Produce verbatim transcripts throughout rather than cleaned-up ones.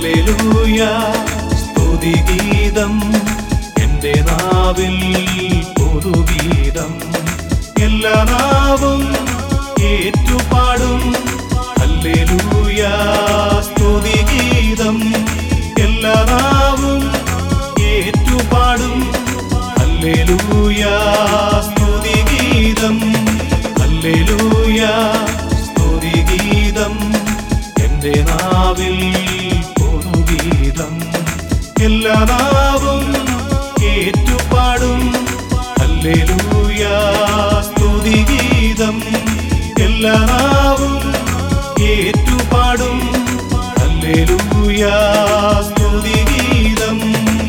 hallelujah സ്തുതിഗീതം എൻ്റെ നാവിൽ പുതുഗീതം എല്ലാ നാവും ഏറ്റുപാടും ഹല്ലേലൂയ സ്തുതിഗീതം എല്ലാ നാവും ഏറ്റുപാടും ഹല്ലേലൂയ സ്തുതിഗീതം ഹല്ലേലൂയ സ്തുതിഗീതം എൻ്റെ നാവിൽ പുതുഗീതം എല്ലാ നാവും ഏറ്റുപാടും ഹല്ലേലൂയ സ്തുതിഗീതം എല്ലാ നാവും ഏറ്റുപാടും ഹല്ലേലൂയ സ്തുതിഗീതം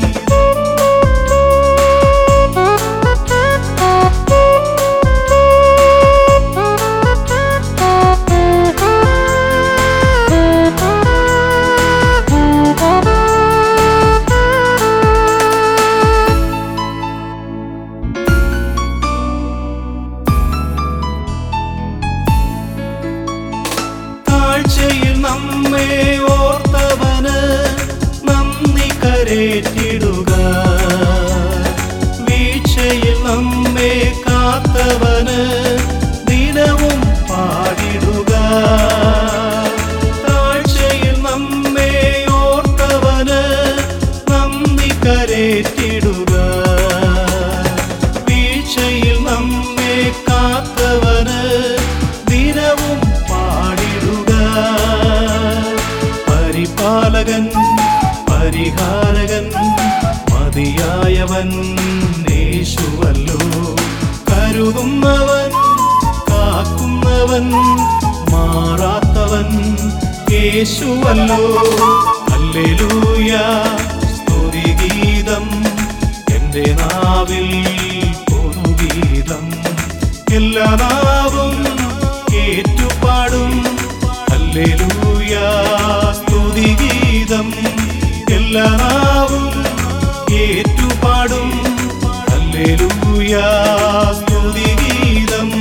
നമ്മെ ഓർത്തവന് നന്ദി കരേറ്റിടുക വീഴ്ചയിൽ നമ്മെ കാത്തവന് ദിനവും പാടിടുക താഴ്ചയിൽ നമ്മെ ഓർത്തവന് നന്ദി കരേറ്റിടുക വീഴ്ചയിൽ നമ്മെ കാത്തവന് ദിനവും പരിപാലകൻ പരിഹാരകൻ മതിയായവൻ യേശുവല്ലോ കരുതുന്നവൻ കാക്കുന്നവൻ മാറാത്തവൻ യേശുവല്ലോ ഹല്ലേലൂയ സ്തുതിഗീതം എൻ്റെ നാവിൽ പുതുഗീതം എല്ലാ നാവും ഏറ്റുപാടും ഹല്ലേലൂയ സ്തുതിഗീതം എല്ലാ നാവും ഏറ്റുപാടും ഹല്ലേലൂയ സ്തുതിഗീതം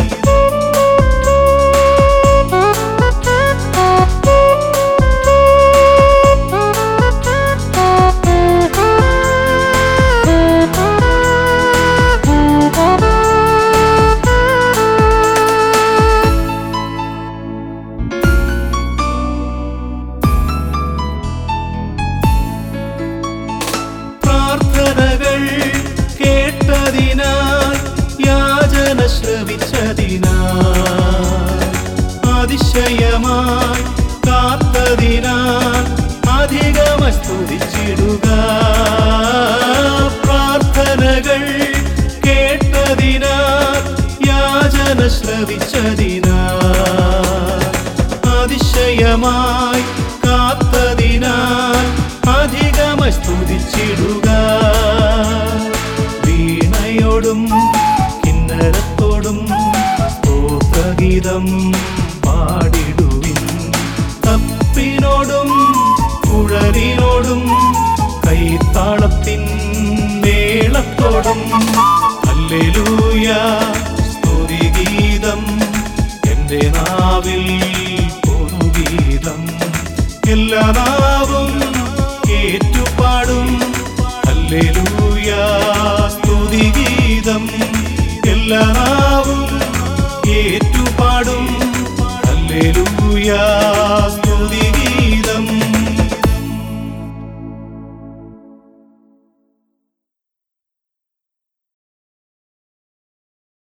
പ്രാർത്ഥനകൾ കേട്ടതിനാൽ യാചന ശ്രവിച്ചതിനാൽ അതിശയമായി കാത്തതിനാൽ അധികമായി സ്തുതിച്ചിടുക പ്രാർത്ഥനകൾ കേട്ടതിനാൽ യാചന ശ്രവിച്ചതിനാൽ അതിശയമായി കാത്തതിനാൽ അധികമായി സ്തുതിച്ചിടുക വീണയോടും കിന്നരത്തോടും സ്തോത്രഗീതം പാടിടുവിൻ തപ്പിനോടും കുഴലിനോടും കൈത്താളത്തിൻ മേളത്തോടും ഹല്ലേലൂയ സ്തുതിഗീതം എൻ്റെ നാവിൽ പുതുഗീതം എല്ലാ നാവും ഏറ്റുപാടും ഹല്ലേലൂയ സ്തുതിഗീതം എല്ലാ നാവും ഏറ്റുപാടും ഹല്ലേലൂയ